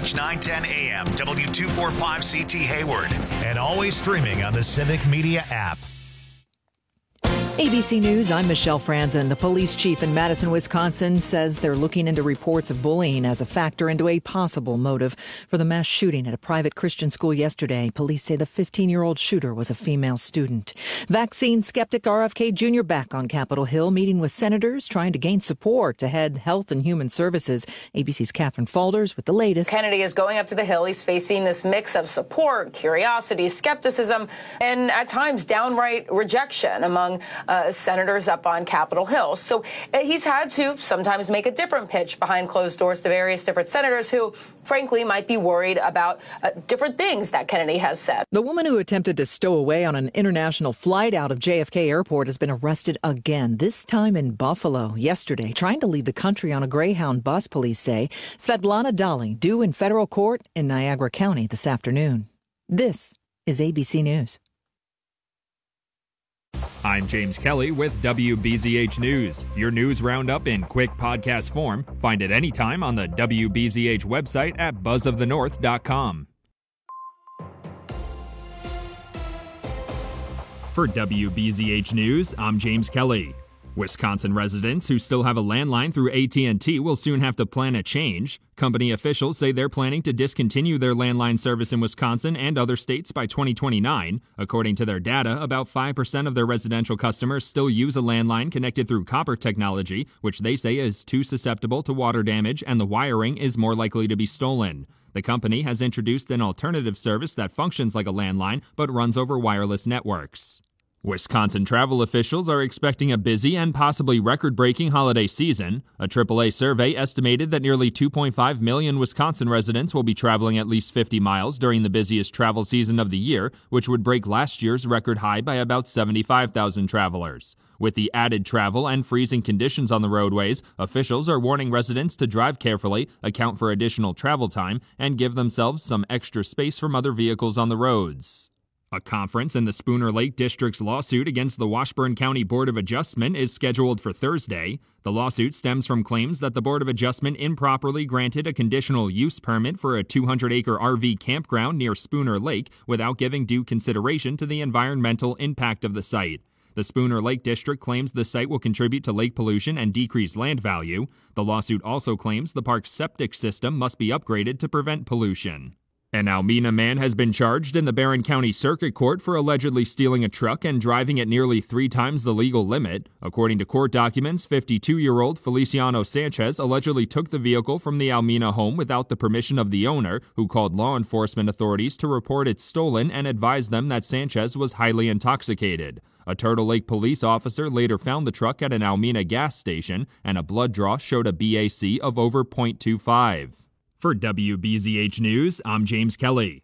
WBZH 910 AM, W245CT Hayward, and always streaming on the Civic Media app. ABC News, I'm Michelle Franzen. The police chief in Madison, Wisconsin says they're looking into reports of bullying as a factor into a possible motive for the mass shooting at a private Christian school yesterday. Police say the 15-year-old shooter was a female student. Vaccine skeptic RFK Jr. back on Capitol Hill, meeting with senators, trying to gain support to head Health and Human Services. ABC's Catherine Faulders with the latest. Kennedy is going up to the Hill. He's facing this mix of support, curiosity, skepticism, and at times downright rejection among senators up on Capitol Hill. So he's had to sometimes make a different pitch behind closed doors to various different senators who, frankly, might be worried about different things that Kennedy has said. The woman who attempted to stow away on an international flight out of JFK Airport has been arrested again, this time in Buffalo. Yesterday, trying to leave the country on a Greyhound bus, police say. Svetlana Dali due in federal court in Niagara County this afternoon. This is ABC News. I'm James Kelly with WBZH News, your news roundup in quick podcast form. Find it anytime on the WBZH website at buzzofthenorth.com. For WBZH News, I'm James Kelly. Wisconsin residents who still have a landline through AT&T will soon have to plan a change. Company officials say they're planning to discontinue their landline service in Wisconsin and other states by 2029. According to their data, about 5% of their residential customers still use a landline connected through copper technology, which they say is too susceptible to water damage and the wiring is more likely to be stolen. The company has introduced an alternative service that functions like a landline but runs over wireless networks. Wisconsin travel officials are expecting a busy and possibly record-breaking holiday season. A AAA survey estimated that nearly 2.5 million Wisconsin residents will be traveling at least 50 miles during the busiest travel season of the year, which would break last year's record high by about 75,000 travelers. With the added travel and freezing conditions on the roadways, officials are warning residents to drive carefully, account for additional travel time, and give themselves some extra space from other vehicles on the roads. A conference in the Spooner Lake District's lawsuit against the Washburn County Board of Adjustment is scheduled for Thursday. The lawsuit stems from claims that the Board of Adjustment improperly granted a conditional use permit for a 200-acre RV campground near Spooner Lake without giving due consideration to the environmental impact of the site. The Spooner Lake District claims the site will contribute to lake pollution and decrease land value. The lawsuit also claims the park's septic system must be upgraded to prevent pollution. An Almena man has been charged in the Barron County Circuit Court for allegedly stealing a truck and driving at nearly 3 times the legal limit. According to court documents, 52-year-old Feliciano Sanchez allegedly took the vehicle from the Almena home without the permission of the owner, who called law enforcement authorities to report it stolen and advised them that Sanchez was highly intoxicated. A Turtle Lake police officer later found the truck at an Almena gas station, and a blood draw showed a BAC of over .25. For WBZH News, I'm James Kelly.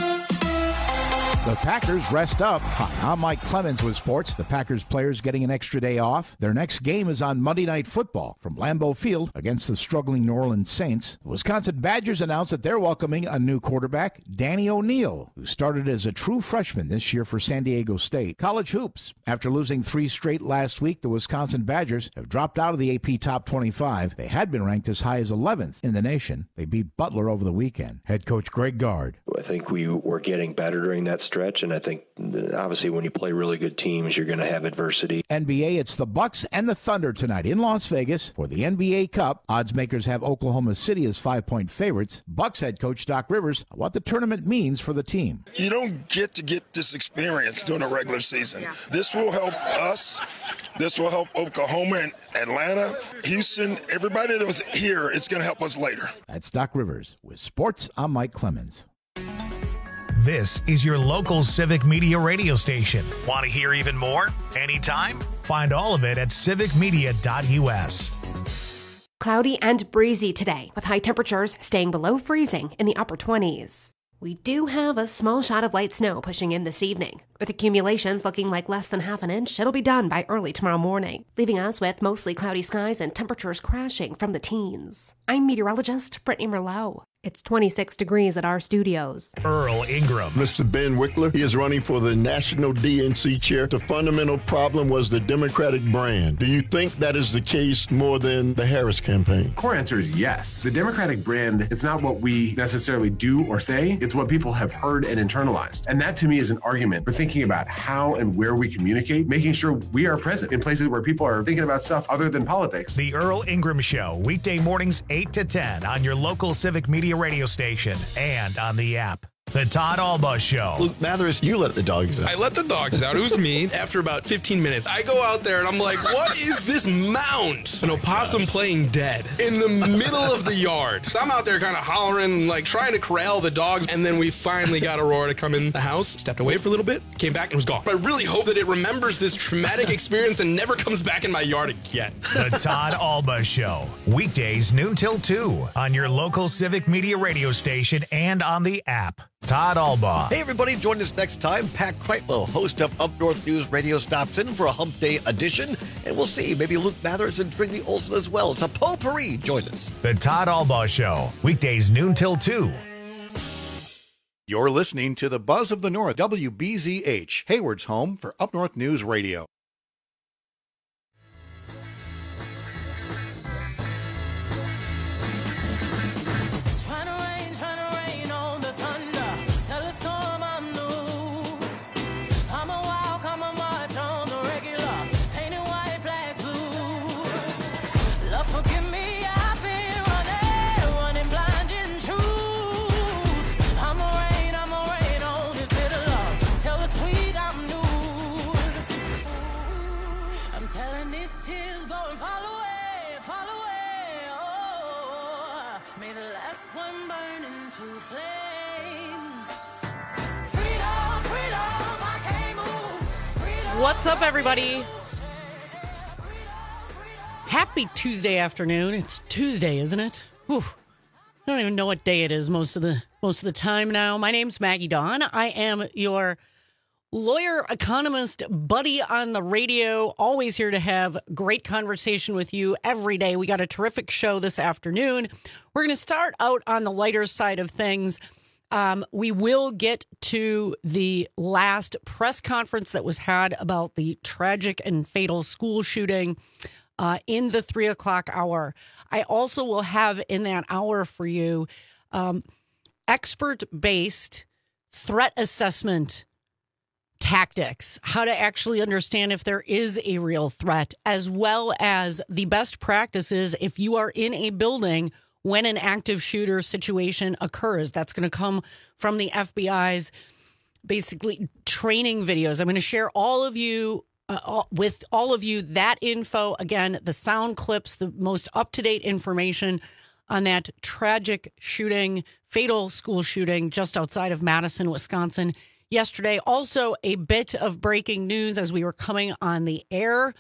The Packers rest up. Hi, I'm Mike Clemens with sports. The Packers players getting an extra day off. Their next game is on Monday Night Football from Lambeau Field against the struggling New Orleans Saints. The Wisconsin Badgers announced that they're welcoming a new quarterback, Danny O'Neal, who started as a true freshman this year for San Diego State. College hoops. After losing 3 straight last week, the Wisconsin Badgers have dropped out of the AP Top 25. They had been ranked as high as 11th in the nation. They beat Butler over the weekend. Head coach Greg Gard. I think we were getting better during that stretch, and I think obviously when you play really good teams, you're going to have adversity. NBA, it's the Bucks and the Thunder tonight in Las Vegas for the NBA Cup. Odds makers have Oklahoma City as 5-point favorites. Bucks head coach Doc Rivers, what the tournament means for the team. You don't get to get this experience during a regular season. Yeah. This will help us. This will help Oklahoma and Atlanta, Houston, everybody that was here. It's going to help us later. That's Doc Rivers. With sports, I'm Mike Clemens. This is your local Civic Media radio station. Want to hear even more? Anytime? Find all of it at civicmedia.us. Cloudy and breezy today, with high temperatures staying below freezing in the upper 20s. We do have a small shot of light snow pushing in this evening. With accumulations looking like less than half an inch, it'll be done by early tomorrow morning, leaving us with mostly cloudy skies and temperatures crashing from the teens. I'm meteorologist Brittany Merlot. It's 26 degrees at our studios. Earl Ingram. Mr. Ben Wickler, he is running for the National DNC chair. The fundamental problem was the Democratic brand. Do you think that is the case more than the Harris campaign? Core answer is yes. The Democratic brand, it's not what we necessarily do or say, it's what people have heard and internalized. And that to me is an argument for thinking about how and where we communicate, making sure we are present in places where people are thinking about stuff other than politics. The Earl Ingram Show, weekday mornings 8 to 10 on your local Civic Media radio station and on the app. The Todd Alba Show. Luke Mathers, you let the dogs out. I let the dogs out. It was me. After about 15 minutes, I go out there and I'm like, what is this mound? An opossum playing dead in the middle of the yard. So I'm out there kind of hollering, like trying to corral the dogs. And then we finally got Aurora to come in the house, stepped away for a little bit, came back and was gone. But I really hope that it remembers this traumatic experience and never comes back in my yard again. The Todd Alba Show. Weekdays noon till 2 on your local Civic Media radio station and on the app. Todd Alba. Hey, everybody, join us next time. Pat Kreitlow, host of Up North News Radio, stops in for a Hump Day edition. And we'll see, maybe Luke Mathers and Trinity Olsen as well. It's a potpourri. Join us. The Todd Alba Show. Weekdays noon till 2. You're listening to the Buzz of the North, WBZH, Hayward's home for Up North News Radio. What's up, everybody? Happy Tuesday afternoon. It's Tuesday, isn't it? Whew. I don't even know what day it is most of the time now. My name's Maggie Dawn. I am your lawyer, economist, buddy on the radio. Always here to have great conversation with you every day. We got a terrific show this afternoon. We're going to start out on the lighter side of things. We will get to the last press conference that was had about the tragic and fatal school shooting in the 3 o'clock hour. I also will have in that hour for you expert-based threat assessment tactics, how to actually understand if there is a real threat, as well as the best practices if you are in a building when an active shooter situation occurs. That's going to come from the FBI's basically training videos. I'm going to share with all of you that info. Again, the sound clips, the most up-to-date information on that tragic shooting, fatal school shooting just outside of Madison, Wisconsin yesterday. Also, a bit of breaking news as we were coming on the air.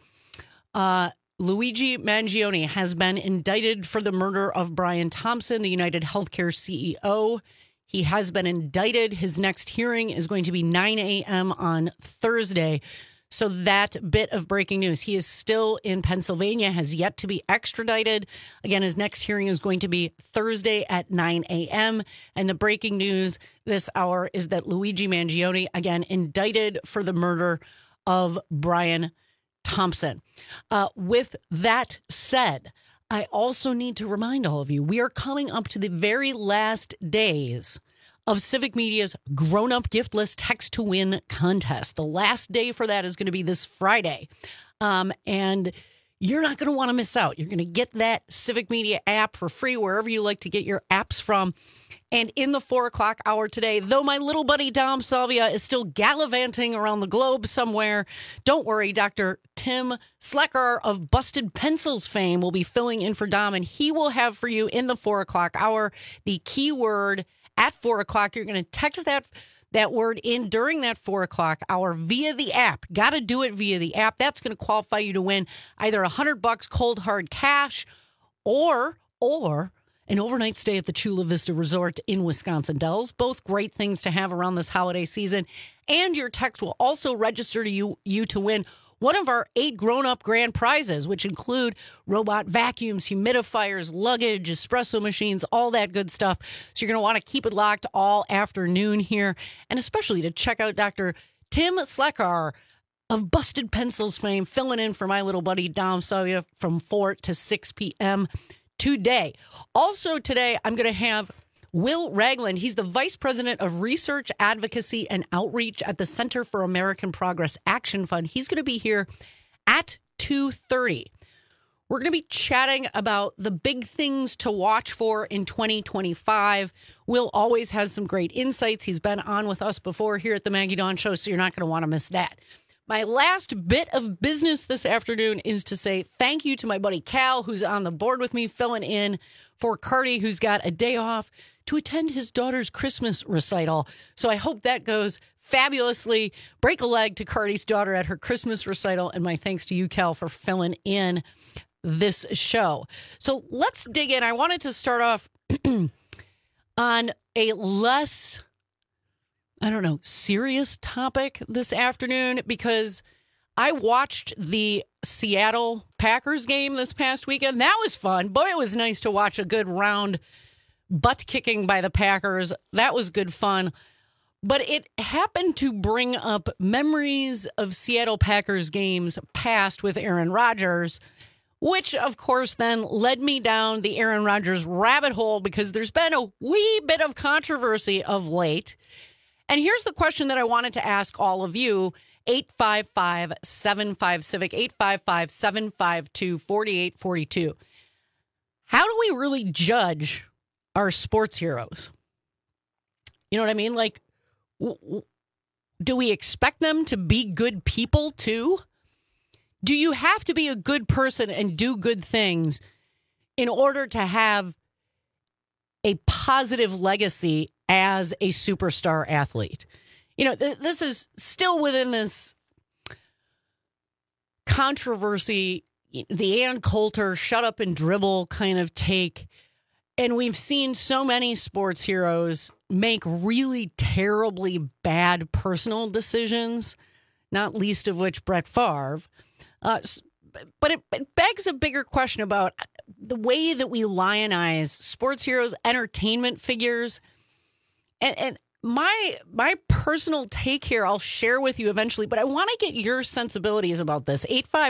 Luigi Mangione has been indicted for the murder of Brian Thompson, the United Healthcare CEO. He has been indicted. His next hearing is going to be 9 a.m. on Thursday. So that bit of breaking news. He is still in Pennsylvania, has yet to be extradited. Again, his next hearing is going to be Thursday at 9 a.m. And the breaking news this hour is that Luigi Mangione, again, indicted for the murder of Brian Thompson. With that said, I also need to remind all of you, we are coming up to the very last days of Civic Media's Grown Up Gift List Text to Win contest. The last day for that is going to be this Friday. And you're not going to want to miss out. You're going to get that Civic Media app for free wherever you like to get your apps from. And in the 4 o'clock hour today, though my little buddy Dom Salvia is still gallivanting around the globe somewhere, don't worry, Dr. Tim Slecker of Busted Pencils fame will be filling in for Dom, and he will have for you in the 4 o'clock hour the keyword at 4 o'clock. You're going to text that word in during that 4 o'clock hour via the app. Got to do it via the app. That's going to qualify you to win either $100 cold hard cash or an overnight stay at the Chula Vista Resort in Wisconsin Dells. Both great things to have around this holiday season. And your text will also register you to win one of our 8 grown-up grand prizes, which include robot vacuums, humidifiers, luggage, espresso machines, all that good stuff. So you're going to want to keep it locked all afternoon here, and especially to check out Dr. Tim Slekar of Busted Pencils fame, filling in for my little buddy Dom Sawyer from 4 to 6 p.m. today. Also today, I'm going to have Will Ragland. He's the Vice President of Research, Advocacy, and Outreach at the Center for American Progress Action Fund. He's going to be here at 2:30. We're going to be chatting about the big things to watch for in 2025. Will always has some great insights. He's been on with us before here at the Maggie Dawn Show, so you're not going to want to miss that. My last bit of business this afternoon is to say thank you to my buddy Cal, who's on the board with me, filling in for Cardi, who's got a day off to attend his daughter's Christmas recital. So I hope that goes fabulously. Break a leg to Cardi's daughter at her Christmas recital. And my thanks to you, Cal, for filling in this show. So let's dig in. I wanted to start off on a less, serious topic this afternoon, because I watched the Seattle Packers game this past weekend. That was fun. Boy, it was nice to watch a good round butt kicking by the Packers. That was good fun. But it happened to bring up memories of Seattle Packers games past with Aaron Rodgers, which, of course, then led me down the Aaron Rodgers rabbit hole, because there's been a wee bit of controversy of late. And here's the question that I wanted to ask all of you. 855-75-CIVIC, 855-752-4842. How do we really judge our sports heroes? You know what I mean? Like, do we expect them to be good people too? Do you have to be a good person and do good things in order to have a positive legacy as a superstar athlete? You know, this is still within this controversy, the Ann Coulter shut up and dribble kind of take. And we've seen so many sports heroes make really terribly bad personal decisions, not least of which Brett Favre. But it begs a bigger question about the way that we lionize sports heroes, entertainment figures. And my personal take here, I'll share with you eventually, but I want to get your sensibilities about this.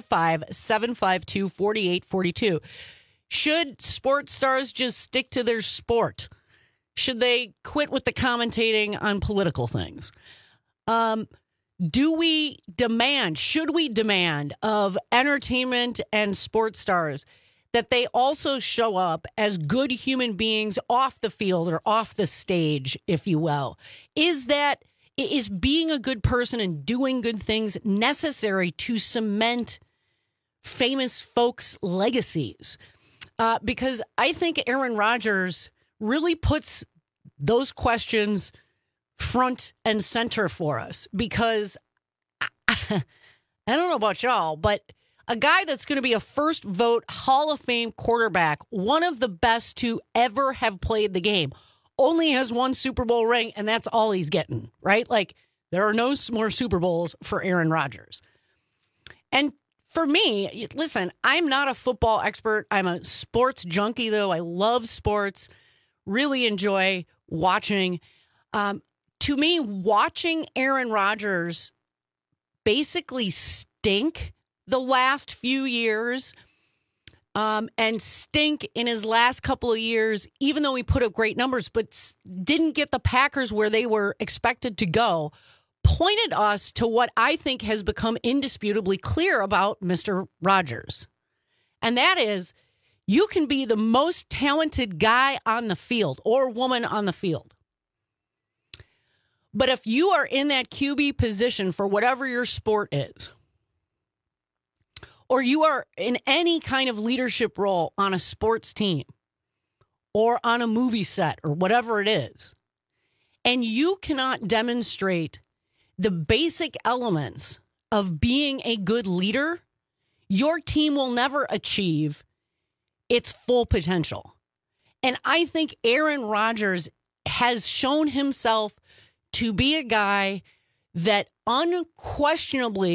855-752-4842. Should sports stars just stick to their sport? Should they quit with the commentating on political things? Should we demand of entertainment and sports stars that they also show up as good human beings off the field or off the stage, if you will? Is being a good person and doing good things necessary to cement famous folks' legacies? Because I think Aaron Rodgers really puts those questions front and center for us, because I don't know about y'all, but a guy that's going to be a first vote Hall of Fame quarterback, one of the best to ever have played the game, only has 1 Super Bowl ring, and that's all he's getting, right? Like, there are no more Super Bowls for Aaron Rodgers. And for me, listen, I'm not a football expert. I'm a sports junkie, though. I love sports, really enjoy watching. To me, watching Aaron Rodgers basically stink the last few years, and stink in his last couple of years, even though he put up great numbers, but didn't get the Packers where they were expected to go, pointed us to what I think has become indisputably clear about Mr. Rodgers. And that is, you can be the most talented guy on the field or woman on the field, but if you are in that QB position for whatever your sport is, or you are in any kind of leadership role on a sports team or on a movie set or whatever it is, and you cannot demonstrate the basic elements of being a good leader, your team will never achieve its full potential. And I think Aaron Rodgers has shown himself to be a guy that unquestionably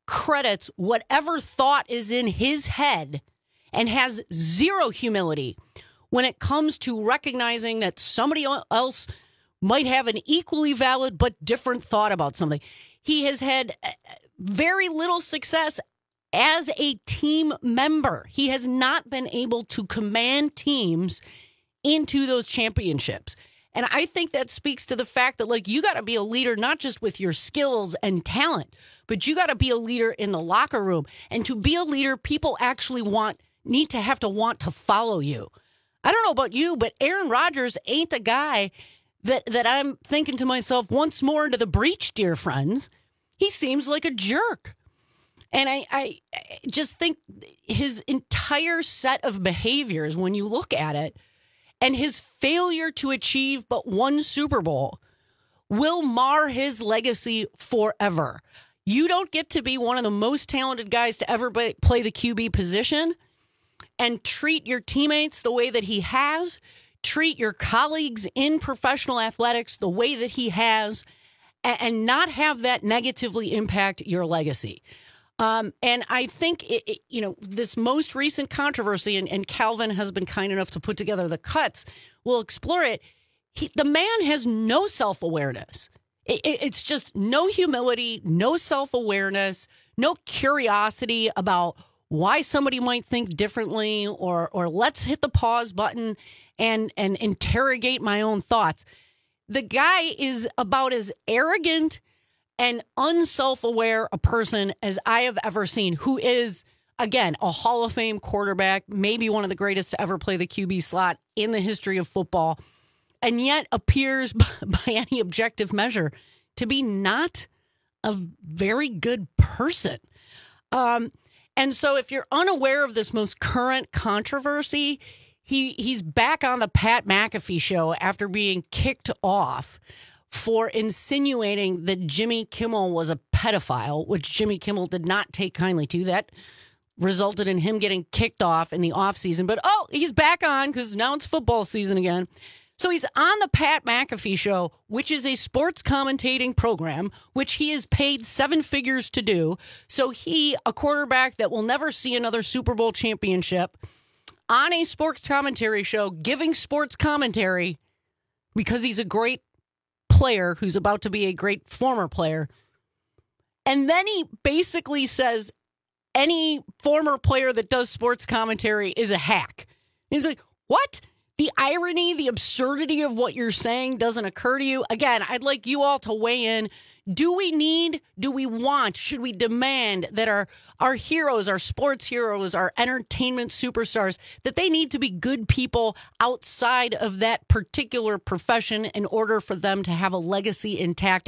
credits whatever thought is in his head and has zero humility when it comes to recognizing that somebody else might have an equally valid but different thought about something. He has had very little success as a team member. He has not been able to command teams into those championships. And I think that speaks to the fact that, like, you got to be a leader, not just with your skills and talent, but you got to be a leader in the locker room. And to be a leader, people actually need to want to follow you. I don't know about you, but Aaron Rodgers ain't a guy that I'm thinking to myself, once more into the breach, dear friends. He seems like a jerk. And I just think his entire set of behaviors, when you look at it, and his failure to achieve but one Super Bowl will mar his legacy forever. You don't get to be one of the most talented guys to ever play the QB position and treat your teammates the way that he has, treat your colleagues in professional athletics the way that he has, and not have that negatively impact your legacy. And I think, this most recent controversy, and Calvin has been kind enough to put together the cuts, we'll explore it. The man has no self-awareness. It's just no humility, no self-awareness, no curiosity about why somebody might think differently, or let's hit the pause button and interrogate my own thoughts. The guy is about as arrogant and unself-aware a person as I have ever seen, who is, again, a Hall of Fame quarterback, maybe one of the greatest to ever play the QB slot in the history of football, and yet appears by any objective measure to be not a very good person. And so if you're unaware of this most current controversy, he's back on the Pat McAfee show after being kicked off for insinuating that Jimmy Kimmel was a pedophile, which Jimmy Kimmel did not take kindly to. That resulted in him getting kicked off in the offseason. But, he's back on because now it's football season again. So he's on the Pat McAfee show, which is a sports commentating program, which he is paid 7 figures to do. So he, a quarterback that will never see another Super Bowl championship, on a sports commentary show, giving sports commentary because he's a great player who's about to be a great former player. And then he basically says any former player that does sports commentary is a hack. And he's like, what? The irony, the absurdity of what you're saying doesn't occur to you? Again, I'd like you all to weigh in. Do we want, should we demand that our heroes, our sports heroes, our entertainment superstars, that they need to be good people outside of that particular profession in order for them to have a legacy intact?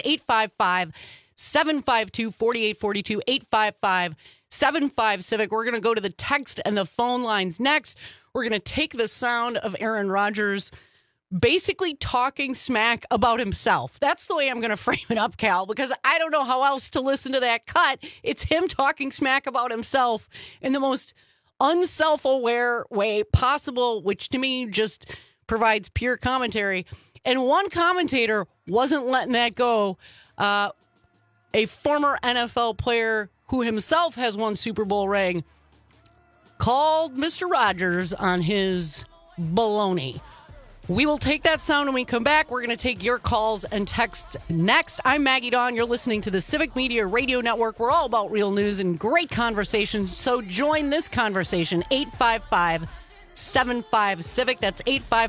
855-752-4842, 855-75-CIVIC. We're going to go to the text and the phone lines next. We're going to take the sound of Aaron Rodgers basically talking smack about himself. That's the way I'm going to frame it up, Cal, because I don't know how else to listen to that cut. It's him talking smack about himself in the most unself-aware way possible, which to me just provides pure commentary. And one commentator wasn't letting that go. A former NFL player who himself has won Super Bowl ring called Mr. Rodgers on his baloney. We will take that sound when we come back. We're going to take your calls and texts next. I'm Maggie Dawn. You're listening to the Civic Media Radio Network. We're all about real news and great conversation. So join this conversation. 855-75-CIVIC. That's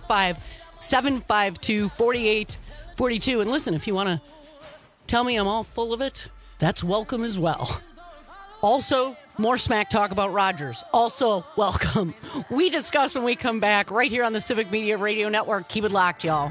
855-752-4842. And listen, if you want to tell me I'm all full of it, that's welcome as well. Also, more smack talk about Rodgers. Also welcome. We discuss when we come back right here on the Civic Media Radio Network. Keep it locked, y'all.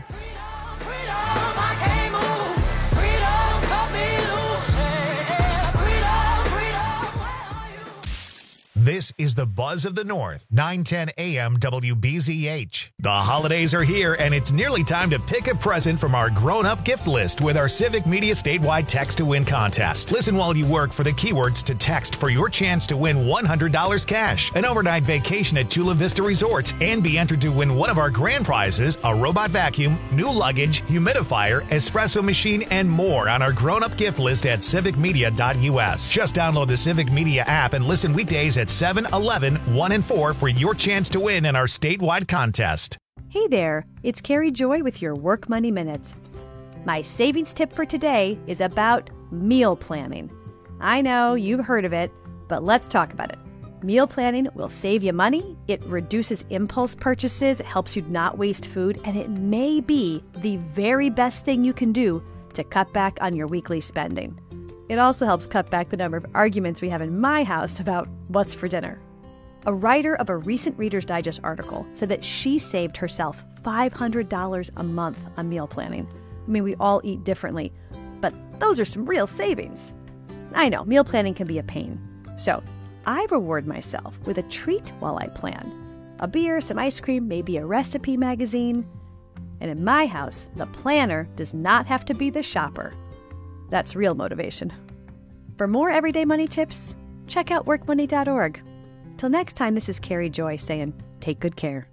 This This is the Buzz of the North, 910 AM WBZH. The holidays are here, and it's nearly time to pick a present from our grown-up gift list with our Civic Media statewide Text to Win contest. Listen while you work for the keywords to text for your chance to win $100 cash, an overnight vacation at Chula Vista Resort, and be entered to win one of our grand prizes, a robot vacuum, new luggage, humidifier, espresso machine, and more on our grown-up gift list at civicmedia.us. Just download the Civic Media app and listen weekdays at 7, 11, 1, and 4 for your chance to win in our statewide contest. Hey there, it's Carrie Joy with your Work Money Minute. My savings tip for today is about meal planning. I know you've heard of it, but let's talk about it. Meal planning will save you money, it reduces impulse purchases, it helps you not waste food, and it may be the very best thing you can do to cut back on your weekly spending. It also helps cut back the number of arguments we have in my house about what's for dinner. A writer of a recent Reader's Digest article said that she saved herself $500 a month on meal planning. I mean, we all eat differently, but those are some real savings. I know, meal planning can be a pain. So I reward myself with a treat while I plan. A beer, some ice cream, maybe a recipe magazine. And in my house, the planner does not have to be the shopper. That's real motivation. For more everyday money tips, check out workmoney.org. Till next time, this is Carrie Joy saying, take good care.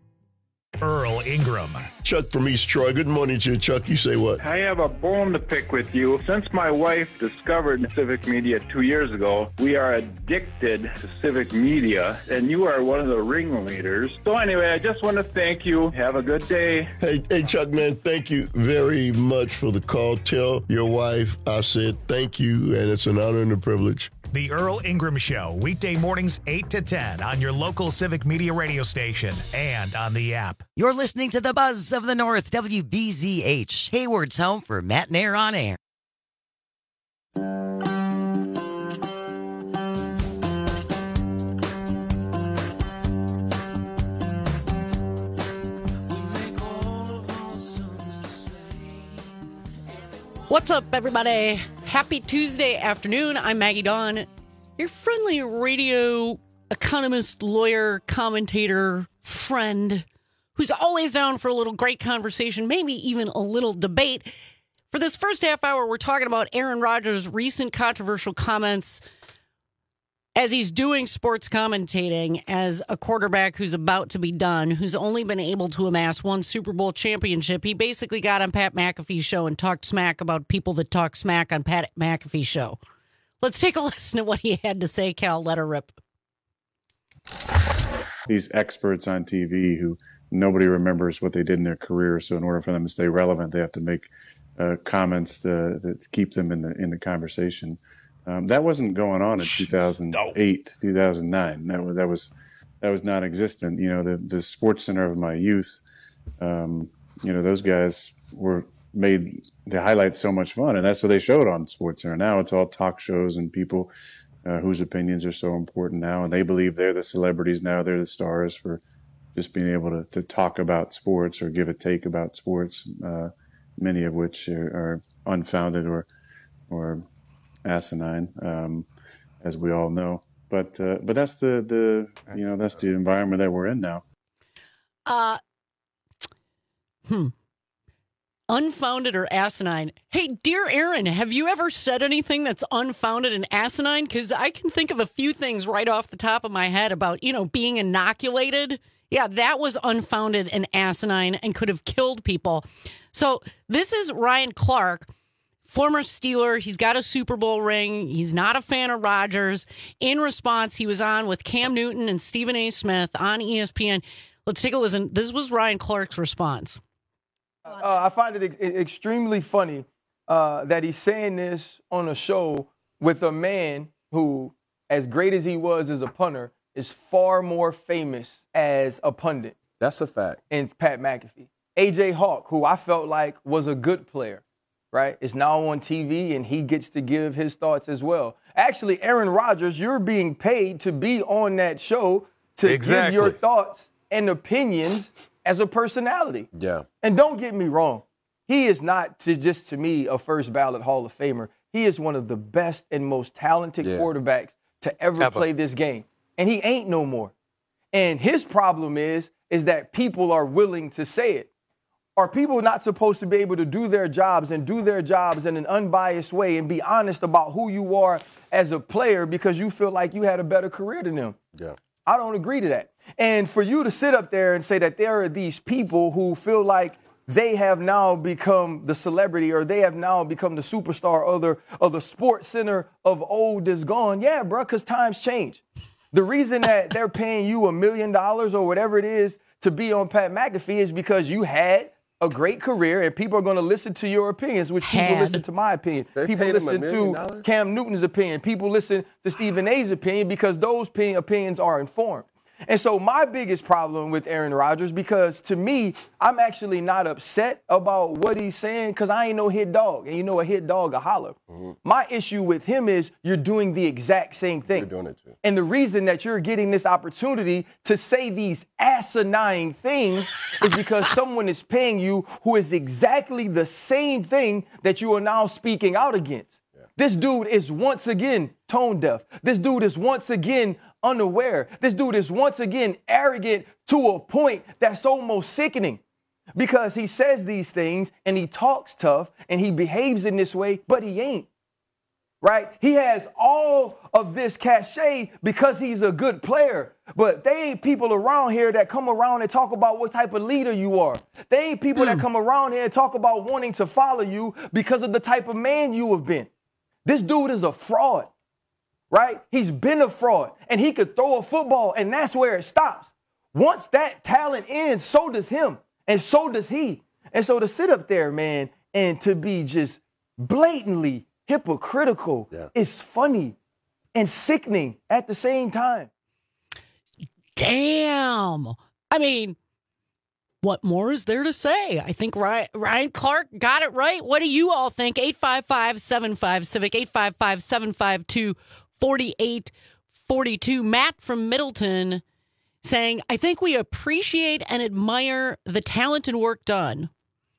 Earl Ingram. Chuck from East Troy. Good morning to you, Chuck. You say what? I have a bone to pick with you. Since my wife discovered Civic Media 2 years ago, we are addicted to Civic Media, and you are one of the ringleaders. So anyway, I just want to thank you. Have a good day. Hey, Chuck, man, thank you very much for the call. Tell your wife I said thank you, and it's an honor and a privilege. The Earl Ingram Show, weekday mornings 8 to 10 on your local Civic Media radio station and on the app. You're listening to the Buzz of the North, WBZH, Hayward's home for Matt and Air on Air. What's up, everybody? Happy Tuesday afternoon. I'm Maggie Dawn, your friendly radio economist, lawyer, commentator, friend, who's always down for a little great conversation, maybe even a little debate. For this first half hour, we're talking about Aaron Rodgers' recent controversial comments as he's doing sports commentating as a quarterback who's about to be done, who's only been able to amass one Super Bowl championship. He basically got on Pat McAfee's show and talked smack about people that talk smack on Pat McAfee's show. Let's take a listen to what he had to say, Cal. Let her rip. These experts on TV who nobody remembers what they did in their career, so in order for them to stay relevant, they have to make comments that keep them in the conversation. That wasn't going on in 2008, 2009. That was non-existent. You know, the Sports Center of my youth, those guys made the highlights so much fun, and that's what they showed on Sports Center. Now it's all talk shows and people whose opinions are so important now, and they believe they're the celebrities now. They're the stars for just being able to talk about sports or give a take about sports, many of which are unfounded or asinine, as we all know. But that's the that's the environment that we're in now. Unfounded or asinine? Hey, dear Aaron, have you ever said anything that's unfounded and asinine? Because I can think of a few things right off the top of my head about, being inoculated. Yeah, that was unfounded and asinine and could have killed people. So this is Ryan Clark, former Steeler. He's got a Super Bowl ring. He's not a fan of Rodgers. In response, he was on with Cam Newton and Stephen A. Smith on ESPN. Let's take a listen. This was Ryan Clark's response. I find it extremely funny that he's saying this on a show with a man who, as great as he was as a punter, is far more famous as a pundit. That's a fact. And Pat McAfee. A.J. Hawk, who I felt like was a good player, right, is now on TV, and he gets to give his thoughts as well. Actually, Aaron Rodgers, you're being paid to be on that show to give your thoughts and opinions as a personality. Yeah. And don't get me wrong. He is not to me a first ballot Hall of Famer. He is one of the best and most talented quarterbacks to ever play this game. and he ain't no more. And his problem is that people are willing to say it. Are people not supposed to be able to do their jobs in an unbiased way and be honest about who you are as a player because you feel like you had a better career than them? Yeah. I don't agree to that. And for you to sit up there and say that there are these people who feel like they have now become the celebrity or they have now become the superstar or the sports center of old is gone. Yeah, bro, because times change. The reason that they're paying you $1 million or whatever it is to be on Pat McAfee is because you had a great career and people are going to listen to your opinions, which people listen to my opinion. People listen to Cam Newton's opinion. People listen to Stephen A's opinion because those opinions are informed. And so my biggest problem with Aaron Rodgers, because to me, I'm actually not upset about what he's saying because I ain't no hit dog. And you know a hit dog a holler. Mm-hmm. My issue with him is you're doing the exact same thing. You're doing it too. And the reason that you're getting this opportunity to say these asinine things is because someone is paying you who is exactly the same thing that you are now speaking out against. Yeah. This dude is once again tone deaf. This dude is once again unaware. This dude is once again arrogant to a point that's almost sickening because he says these things and he talks tough and he behaves in this way, but he ain't. Right? He has all of this cachet because he's a good player, but they ain't people around here that come around and talk about what type of leader you are. They ain't people that come around here and talk about wanting to follow you because of the type of man you have been. This dude is a fraud. Right? He's been a fraud, and he could throw a football, and that's where it stops. Once that talent ends, so does him, and so does he. And so to sit up there, man, and to be just blatantly hypocritical is funny and sickening at the same time. Damn. I mean, what more is there to say? I think Ryan Clark got it right. What do you all think? 855-75-CIVIC, 855-752-4842. Matt from Middleton saying, I think we appreciate and admire the talent and work done,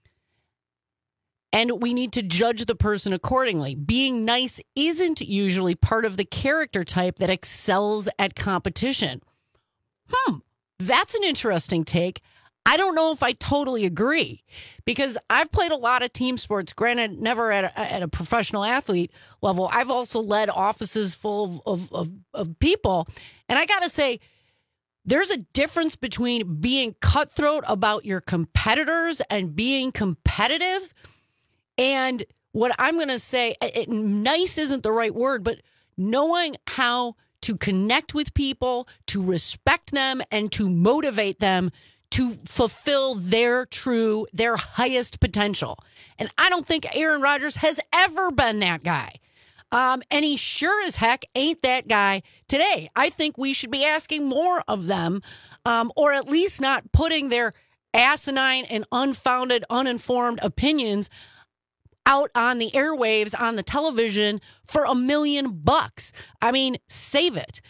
and we need to judge the person accordingly. Being nice isn't usually part of the character type that excels at competition. That's an interesting take. I don't know if I totally agree because I've played a lot of team sports, granted, never at a professional athlete level. I've also led offices full of people. And I got to say, there's a difference between being cutthroat about your competitors and being competitive. And what I'm going to say, nice isn't the right word, but knowing how to connect with people, to respect them, and to motivate them to fulfill their highest potential. And I don't think Aaron Rodgers has ever been that guy. And he sure as heck ain't that guy today. I think we should be asking more of them, or at least not putting their asinine and unfounded, uninformed opinions out on the airwaves, on the television for $1 million. I mean, save it.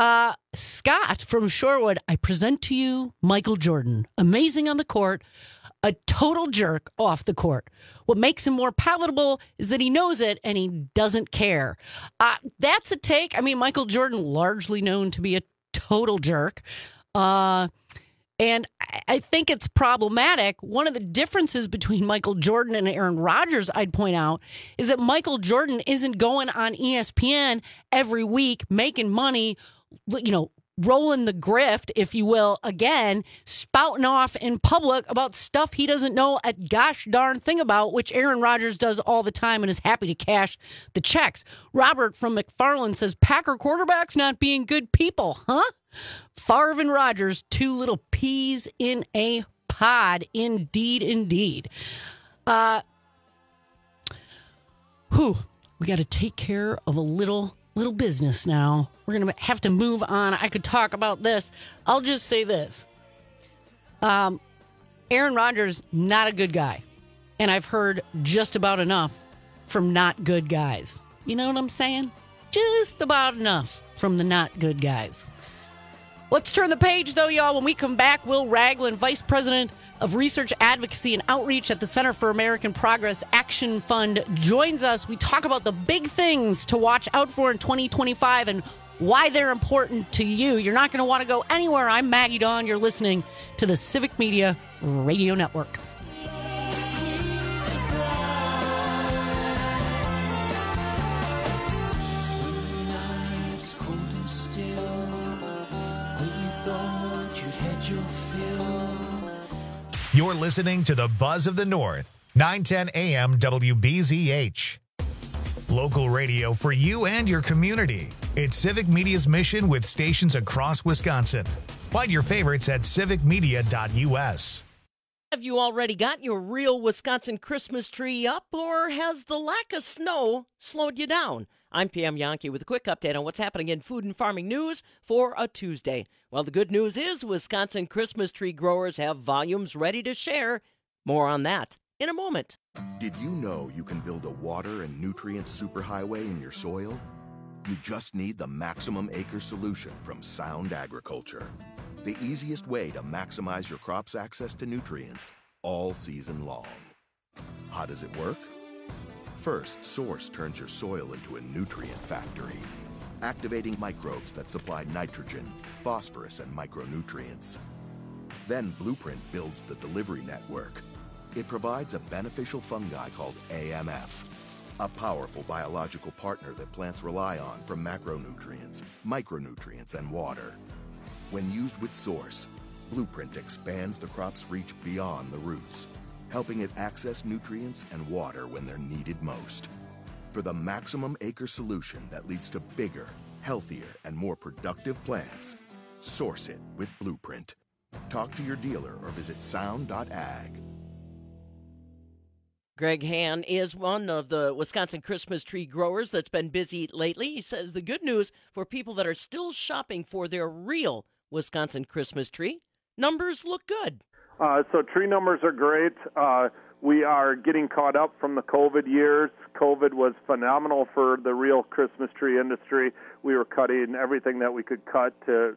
Scott from Shorewood, I present to you Michael Jordan. Amazing on the court, a total jerk off the court. What makes him more palatable is that he knows it and he doesn't care. That's a take. I mean, Michael Jordan, largely known to be a total jerk. And I think it's problematic. One of the differences between Michael Jordan and Aaron Rodgers, I'd point out, is that Michael Jordan isn't going on ESPN every week making money, rolling the grift, if you will, again, spouting off in public about stuff he doesn't know a gosh darn thing about, which Aaron Rodgers does all the time and is happy to cash the checks. Robert from McFarland says, Packer quarterbacks not being good people, huh? Favre and Rodgers, two little peas in a pod. Indeed, indeed. We got to take care of a little business now. We're going to have to move on. I could talk about this. I'll just say this. Aaron Rodgers, not a good guy. And I've heard just about enough from not good guys. You know what I'm saying? Just about enough from the not good guys. Let's turn the page, though, y'all. When we come back, Will Ragland, Vice President of Research, Advocacy, and Outreach at the Center for American Progress Action Fund, joins us. We talk about the big things to watch out for in 2025 and why they're important to you. You're not going to want to go anywhere. I'm Maggie Dawn. You're listening to the Civic Media Radio Network. You're listening to the Buzz of the North, 910 AM WBZH. Local radio for you and your community. It's Civic Media's mission with stations across Wisconsin. Find your favorites at civicmedia.us. Have you already got your real Wisconsin Christmas tree up, or has the lack of snow slowed you down? I'm Pam Yankee with a quick update on what's happening in food and farming news for a Tuesday. Well, the good news is Wisconsin Christmas tree growers have volumes ready to share. More on that in a moment. Did you know you can build a water and nutrient superhighway in your soil? You just need the Maximum Acre solution from Sound Agriculture. The easiest way to maximize your crop's access to nutrients all season long. How does it work? First, Source turns your soil into a nutrient factory, activating microbes that supply nitrogen, phosphorus, and micronutrients. Then Blueprint builds the delivery network. It provides a beneficial fungi called AMF, a powerful biological partner that plants rely on for macronutrients, micronutrients, and water. When used with Source, Blueprint expands the crop's reach beyond the roots, helping it access nutrients and water when they're needed most. For the Maximum Acre solution that leads to bigger, healthier, and more productive plants, source it with Blueprint. Talk to your dealer or visit sound.ag. Greg Hann is one of the Wisconsin Christmas tree growers that's been busy lately. He says the good news for people that are still shopping for their real Wisconsin Christmas tree, numbers look good. So tree numbers are great. We are getting caught up from the COVID years. COVID was phenomenal for the real Christmas tree industry. We were cutting everything that we could cut to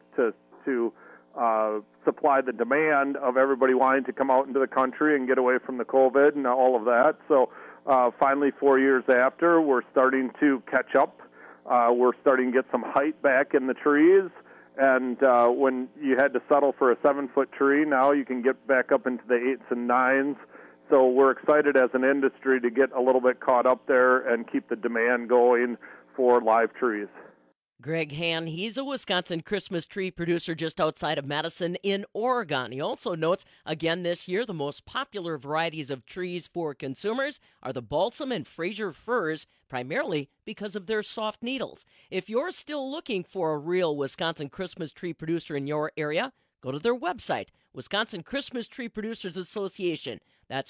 supply the demand of everybody wanting to come out into the country and get away from the COVID and all of that. So finally, 4 years after, we're starting to catch up. We're starting to get some height back in the trees. And when you had to settle for a 7-foot tree, now you can get back up into the 8s and 9s. So we're excited as an industry to get a little bit caught up there and keep the demand going for live trees. Greg Hann, he's a Wisconsin Christmas tree producer just outside of Madison in Oregon. He also notes, again this year, the most popular varieties of trees for consumers are the balsam and Fraser firs, primarily because of their soft needles. If you're still looking for a real Wisconsin Christmas tree producer in your area, go to their website, Wisconsin Christmas Tree Producers Association. That's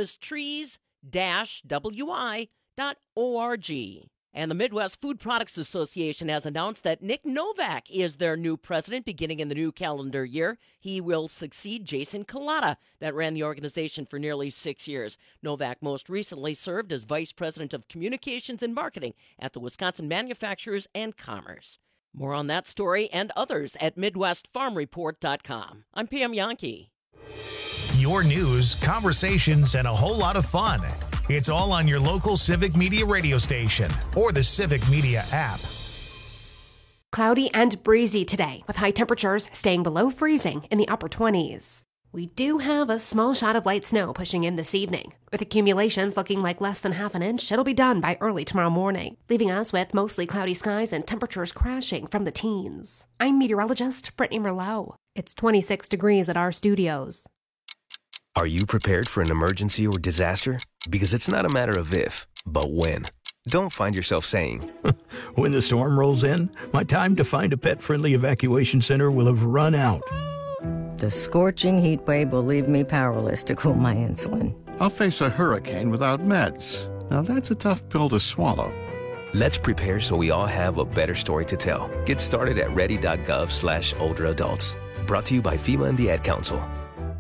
christmastrees-wi.org. And the Midwest Food Products Association has announced that Nick Novak is their new president beginning in the new calendar year. He will succeed Jason Collada, that ran the organization for nearly 6 years. Novak most recently served as vice president of communications and marketing at the Wisconsin Manufacturers and Commerce. More on that story and others at MidwestFarmReport.com. I'm Pam Yankee. Your news, conversations, and a whole lot of fun. It's all on your local Civic Media radio station or the Civic Media app. Cloudy and breezy today, with high temperatures staying below freezing in the upper 20s. We do have a small shot of light snow pushing in this evening. With accumulations looking like less than half an inch, it'll be done by early tomorrow morning, leaving us with mostly cloudy skies and temperatures crashing from the teens. I'm meteorologist Brittany Merlot. It's 26 degrees at our studios. Are you prepared for an emergency or disaster? Because it's not a matter of if, but when. Don't find yourself saying, when the storm rolls in, my time to find a pet-friendly evacuation center will have run out. The scorching heat wave will leave me powerless to cool my insulin. I'll face a hurricane without meds. Now that's a tough pill to swallow. Let's prepare so we all have a better story to tell. Get started at ready.gov/older adults. Brought to you by FEMA and the Ad Council.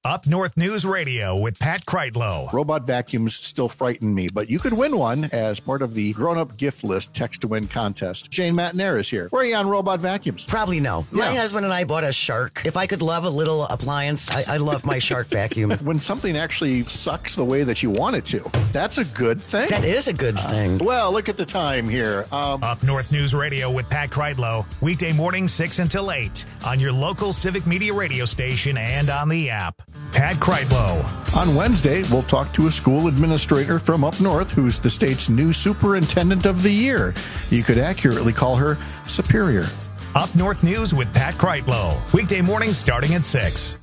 Up North News Radio with Pat Kreitlow. Robot vacuums still frighten me, but you could win one as part of the grown-up gift list text-to-win contest. Jane Matnair is here. Where are you on robot vacuums? Probably no. My husband and I bought a Shark. If I could love a little appliance, I love my Shark vacuum. When something actually sucks the way that you want it to, that's a good thing. That is a good thing. Well, look at the time here. Up North News Radio with Pat Kreitlow. Weekday mornings 6 until 8 on your local Civic Media radio station and on the app. Pat Kreitlow. On Wednesday, we'll talk to a school administrator from up north who's the state's new superintendent of the year. You could accurately call her Superior. Up North News with Pat Kreitlow. Weekday mornings starting at 6.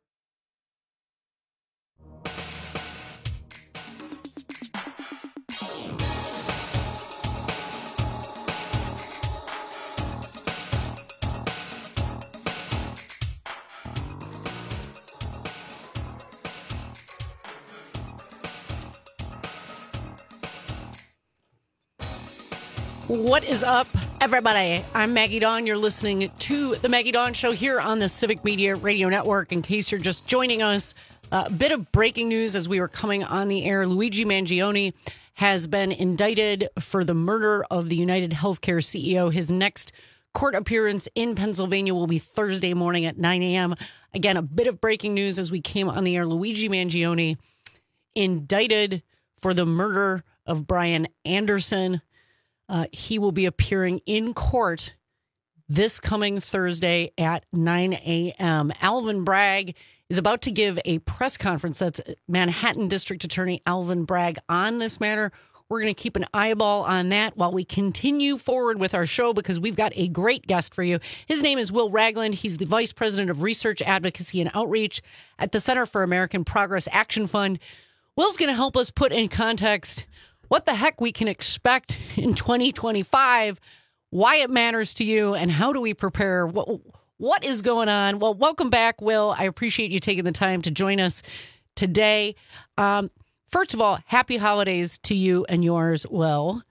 What is up, everybody? I'm Maggie Dawn. You're listening to The Maggie Dawn Show here on the Civic Media Radio Network. In case you're just joining us, a bit of breaking news as we were coming on the air. Luigi Mangione has been indicted for the murder of the United Healthcare CEO. His next court appearance in Pennsylvania will be Thursday morning at 9 a.m. Again, a bit of breaking news as we came on the air. Luigi Mangione indicted for the murder of Brian Anderson. He will be appearing in court this coming Thursday at 9 a.m. Alvin Bragg is about to give a press conference. That's Manhattan District Attorney Alvin Bragg on this matter. We're going to keep an eyeball on that while we continue forward with our show because we've got a great guest for you. His name is Will Ragland. He's the Vice President of Research, Advocacy, and Outreach at the Center for American Progress Action Fund. Will's going to help us put in context what the heck we can expect in 2025, why it matters to you, and how do we prepare? What is going on? Well, welcome back, Will. I appreciate you taking the time to join us today. First of all, happy holidays to you and yours, Will.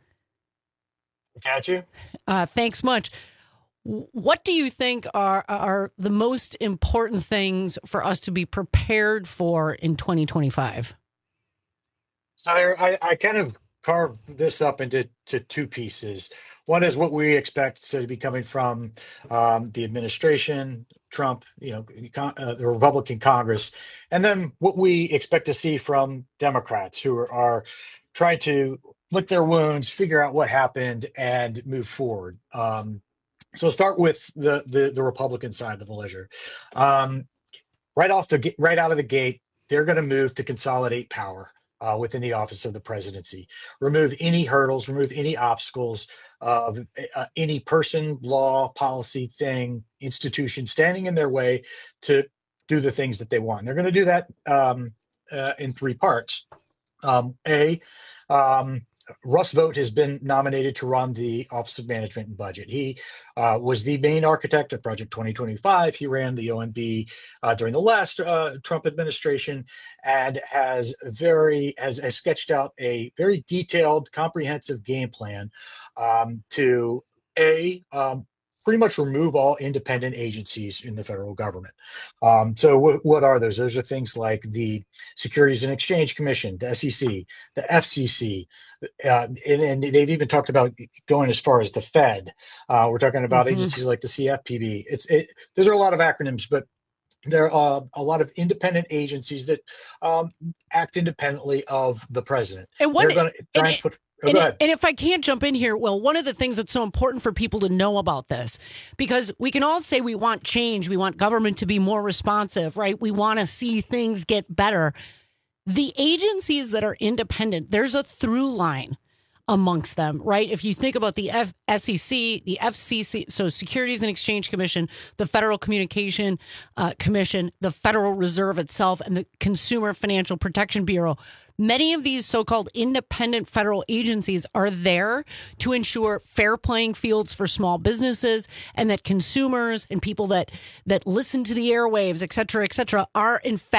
Got you. Thanks much. What do you think are the most important things for us to be prepared for in 2025? So I kind of carved this up into two pieces. One is what we expect to be coming from the administration, Trump, the Republican Congress, and then what we expect to see from Democrats who are trying to lick their wounds, figure out what happened, and move forward. So start with the Republican side of the ledger. Right out of the gate, they're going to move to consolidate power within the office of the presidency, remove any hurdles, remove any obstacles of any person, law, policy, thing, institution standing in their way to do the things that they want. And they're going to do that in three parts. Russ Vought has been nominated to run the Office of Management and Budget. He was the main architect of Project 2025. He ran the OMB during the last Trump administration and has sketched out a very detailed, comprehensive game plan to pretty much remove all independent agencies in the federal government. So what are those? Those are things like the Securities and Exchange Commission, the SEC, the FCC, and they've even talked about going as far as the Fed. We're talking about agencies like the CFPB. Those are a lot of acronyms, but there are a lot of independent agencies that act independently of the president. And they're going to try and put. And if I can't jump in here, well, one of the things that's so important for people to know about this, because we can all say we want change, we want government to be more responsive, right? We want to see things get better. The agencies that are independent, there's a through line amongst them, right? If you think about the SEC, the FCC, so Securities and Exchange Commission, the Federal Communication Commission, the Federal Reserve itself, and the Consumer Financial Protection Bureau, many of these so-called independent federal agencies are there to ensure fair playing fields for small businesses and that consumers and people that listen to the airwaves, et cetera, are in fact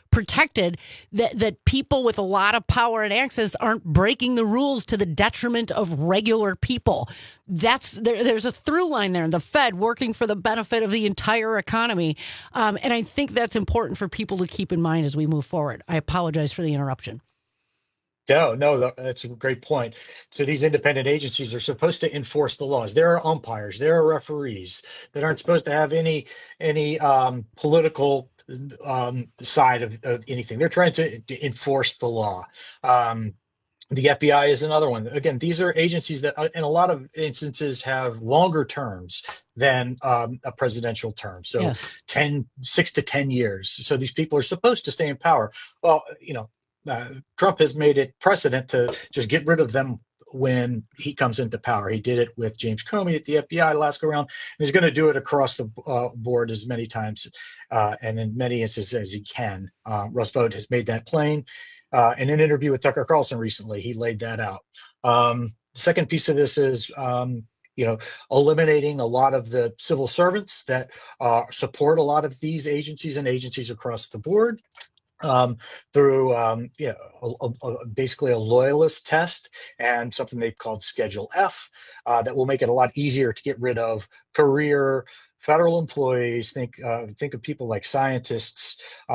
protected, that people with a lot of power and access aren't breaking the rules to the detriment of regular people. There's a through line there, the Fed working for the benefit of the entire economy. And I think that's important for people to keep in mind as we move forward. I apologize for the interruption. No, that's a great point. So these independent agencies are supposed to enforce the laws. There are umpires, there are referees that aren't supposed to have any political side of anything. They're trying to enforce the law. The FBI is another one. Again, these are agencies that, in a lot of instances, have longer terms than a presidential term. So Yes. 6 to 10 years. So these people are supposed to stay in power. Well, Trump has made it precedent to just get rid of them when he comes into power. He did it with James Comey at the FBI last go around. And he's going to do it across the board as many times and in many instances as he can. Russ Vought has made that plain. In an interview with Tucker Carlson recently, he laid that out. The second piece of this is, eliminating a lot of the civil servants that support a lot of these agencies and agencies across the board. Through basically a loyalist test and something they've called Schedule F that will make it a lot easier to get rid of career federal employees. Think of people like scientists,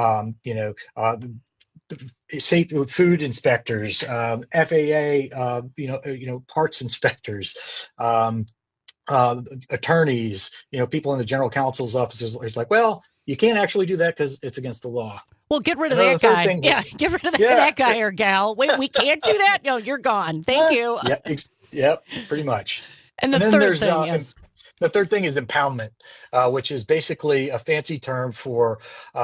food inspectors, FAA, parts inspectors, attorneys, people in the general counsel's offices. It's like, well, you can't actually do that because it's against the law. Well, get rid of that guy. Get rid of that guy or gal. Wait, we can't do that? No, you're gone. Thank you. Yep, pretty much. And the third thing is? The third thing is impoundment, which is basically a fancy term for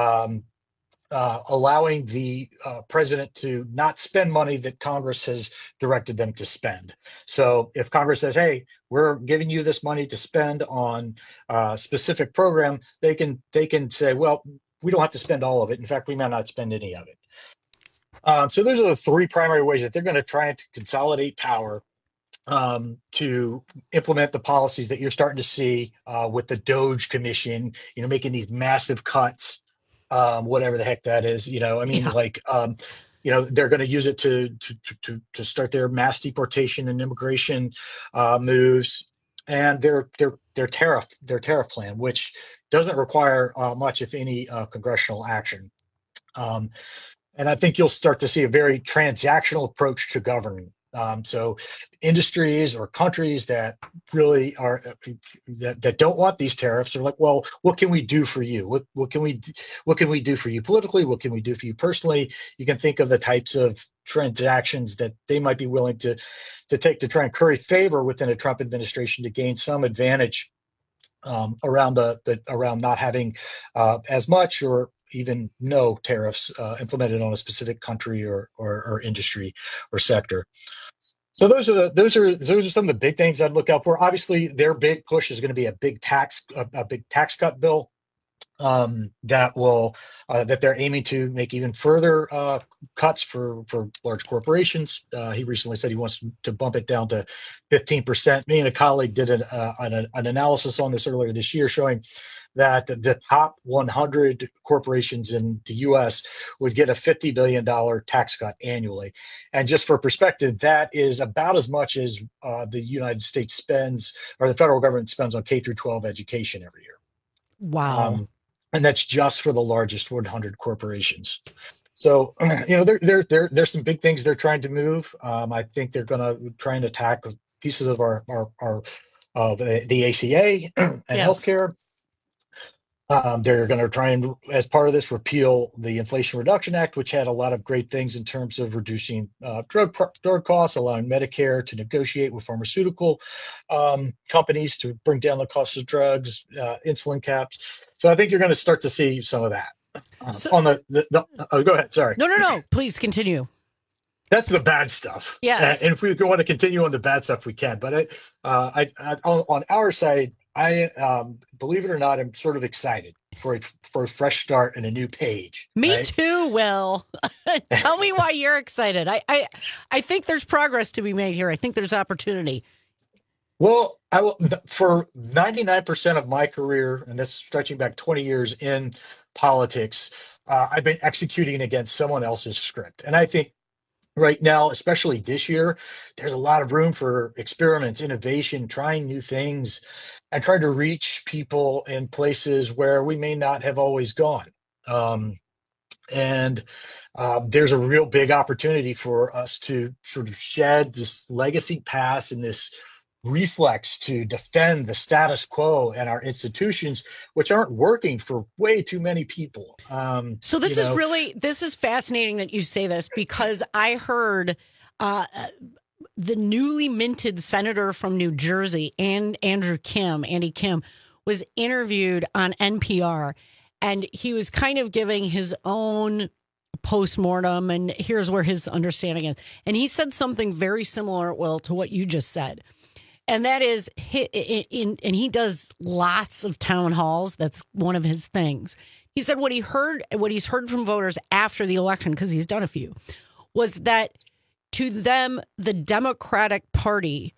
allowing the president to not spend money that Congress has directed them to spend. So if Congress says, hey, we're giving you this money to spend on a specific program, they can say, well, we don't have to spend all of it. In fact, we may not spend any of it. So those are the three primary ways that they're going to try to consolidate power to implement the policies that you're starting to see with the DOGE Commission, making these massive cuts, whatever the heck that is. They're going to use it to start their mass deportation and immigration moves, and their tariff plan, which doesn't require much, if any, congressional action. And I think you'll start to see a very transactional approach to governing. So industries or countries that really are that don't want these tariffs are like, well, what can we do for you? What can we do for you politically? What can we do for you personally? You can think of the types of transactions that they might be willing to take to try and curry favor within a Trump administration to gain some advantage around around not having as much or even no tariffs implemented on a specific country or industry or sector. So those are some of the big things I'd look out for. Obviously, their big push is going to be a big tax cut bill that they're aiming to make even further cuts for large corporations. He recently said he wants to bump it down to 15%. Me and a colleague did an analysis on this earlier this year, showing that the top 100 corporations in the U.S. would get a $50 billion tax cut annually. And just for perspective, that is about as much as the United States spends, or the federal government spends, on K through 12 education every year. Wow. And that's just for the largest 100 corporations. So, there's some big things they're trying to move. I think they're going to try and attack pieces of the ACA and healthcare. They're going to try and, as part of this, repeal the Inflation Reduction Act, which had a lot of great things in terms of reducing drug costs, allowing Medicare to negotiate with pharmaceutical companies to bring down the cost of drugs, insulin caps. So I think you're going to start to see some of that. Go ahead. Sorry. No. Please continue. That's the bad stuff. Yes. And if we want to continue on the bad stuff, we can. But on our side, I believe it or not, I'm sort of excited for a fresh start and a new page. Me too, Will. Tell me why you're excited. I think there's progress to be made here. I think there's opportunity. Well, for 99% of my career, and that's stretching back 20 years in politics, I've been executing against someone else's script. And I think right now, especially this year, there's a lot of room for experiments, innovation, trying new things, and trying to reach people in places where we may not have always gone. And there's a real big opportunity for us to sort of shed this legacy past and this reflex to defend the status quo and our institutions, which aren't working for way too many people. So this is fascinating that you say this, because I heard the newly minted senator from New Jersey, and Andy Kim, was interviewed on NPR, and he was kind of giving his own postmortem, and here's where his understanding is. And he said something very similar, Will, to what you just said. And that is, and he does lots of town halls. That's one of his things. He said what he's heard from voters after the election, because he's done a few, was that to them, the Democratic Party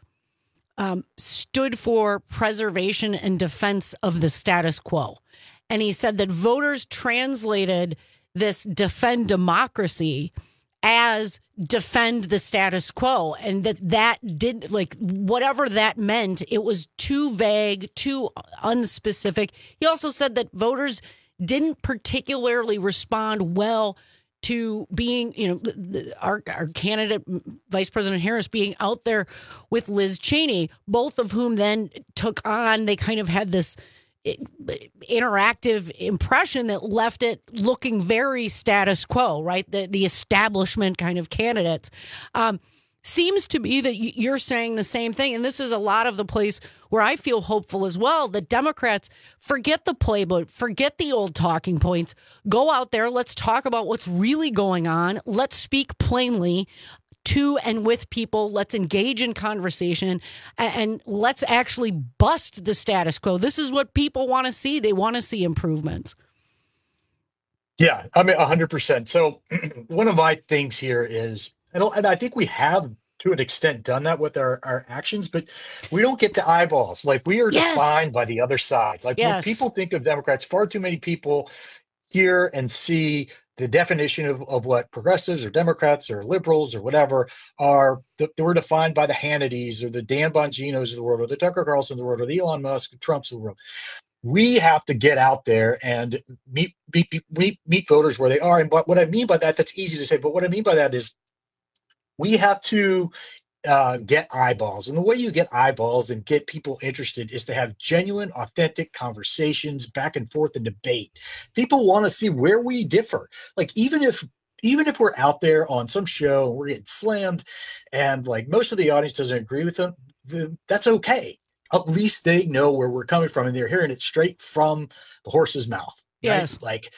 stood for preservation and defense of the status quo. And he said that voters translated this defend democracy as defend the status quo, and that did, like, whatever that meant, it was too vague, too unspecific. He also said that voters didn't particularly respond well to being, our candidate, Vice President Harris, being out there with Liz Cheney, both of whom then took on, they kind of had this interactive impression that left it looking very status quo, right? The establishment kind of candidates. Seems to be that you're saying the same thing. And this is a lot of the place where I feel hopeful as well, that Democrats forget the playbook, forget the old talking points, go out there. Let's talk about what's really going on. Let's speak plainly to and with people. Let's engage in conversation, and let's actually bust the status quo. This is what people want to see. They want to see improvements. Yeah, I mean, 100%. So one of my things here is, and I think we have to an extent done that with our actions, but we don't get the eyeballs. Like, we are defined by the other side. Like, when people think of Democrats, far too many people hear and see the definition of what progressives or Democrats or liberals or whatever are. We're defined by the Hannitys or the Dan Bonginos of the world, or the Tucker Carlson of the world, or the Elon Musk, Trumps of the world. We have to get out there and meet voters where they are. And what I mean by that's easy to say, but what I mean by that is we have to get eyeballs. And the way you get eyeballs and get people interested is to have genuine, authentic conversations, back and forth, and debate. People want to see where we differ. Like, even if we're out there on some show and we're getting slammed and, like, most of the audience doesn't agree with them, that's okay. At least they know where we're coming from, and they're hearing it straight from the horse's mouth. Right? Yes. Like,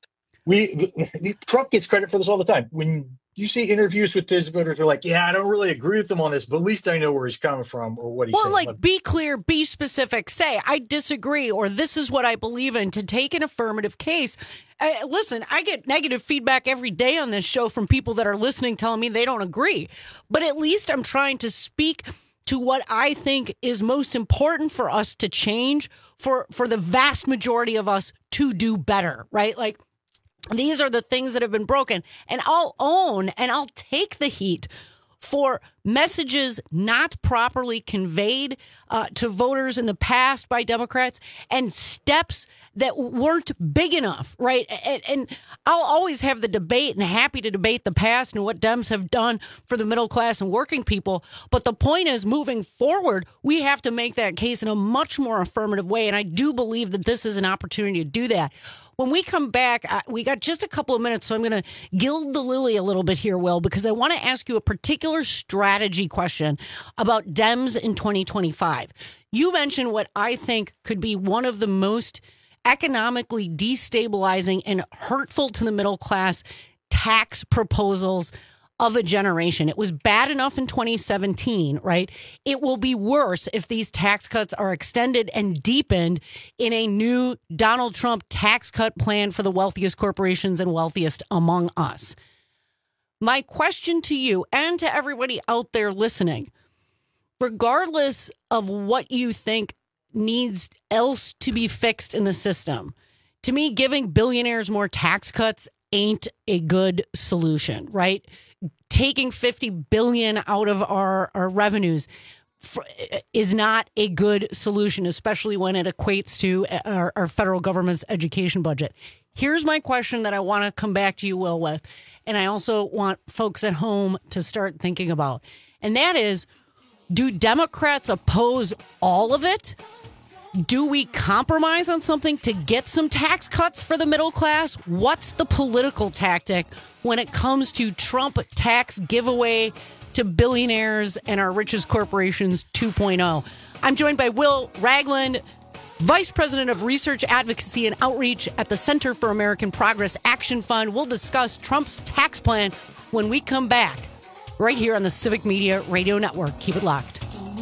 Trump gets credit for this all the time. When you see interviews with his voters, they're like, yeah, I don't really agree with him on this, but at least I know where he's coming from or what he's saying. Well, like, be clear, be specific, say, I disagree, or this is what I believe in, to take an affirmative case. Listen, I get negative feedback every day on this show from people that are listening, telling me they don't agree. But at least I'm trying to speak to what I think is most important for us to change, for the vast majority of us to do better, right? Like, these are the things that have been broken, and I'll own and I'll take the heat for messages not properly conveyed to voters in the past by Democrats, and steps that weren't big enough, right? And I'll always have the debate, and happy to debate the past and what Dems have done for the middle class and working people. But the point is, moving forward, we have to make that case in a much more affirmative way, and I do believe that this is an opportunity to do that. When we come back, we got just a couple of minutes, so I'm going to gild the lily a little bit here, Will, because I want to ask you a particular strategy question about Dems in 2025. You mentioned what I think could be one of the most economically destabilizing and hurtful to the middle class tax proposals of a generation. It was bad enough in 2017, right? It will be worse if these tax cuts are extended and deepened in a new Donald Trump tax cut plan for the wealthiest corporations and wealthiest among us. My question to you and to everybody out there listening, regardless of what you think needs else to be fixed in the system, To me, giving billionaires more tax cuts ain't a good solution, right? Taking $50 billion out of our revenues is not a good solution, especially when it equates to our federal government's education budget. Here's my question that I want to come back to you, Will, with, and I also want folks at home to start thinking about. And that is, do Democrats oppose all of it? Do we compromise on something to get some tax cuts for the middle class? What's the political tactic when it comes to Trump tax giveaway to billionaires and our richest corporations 2.0? I'm joined by Will Ragland, Vice President of Research, Advocacy, and Outreach at the Center for American Progress Action Fund. We'll discuss Trump's tax plan when we come back, right here on the Civic Media Radio Network. Keep it locked.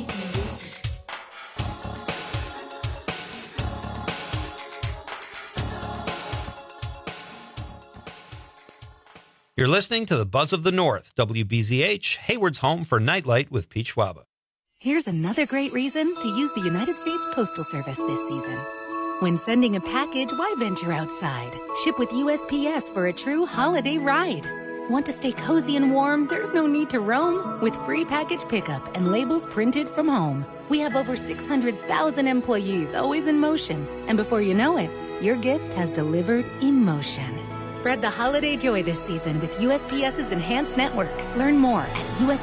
You're listening to the Buzz of the North, WBZH, Hayward's home for Nightlight with Pete Schwaba. Here's another great reason to use the United States Postal Service this season. When sending a package, why venture outside? Ship with USPS for a true holiday ride. Want to stay cozy and warm? There's no need to roam. With free package pickup and labels printed from home. We have over 600,000 employees always in motion. And before you know it, your gift has delivered emotion. Spread the holiday joy this season with USPS's Enhanced Network. Learn more at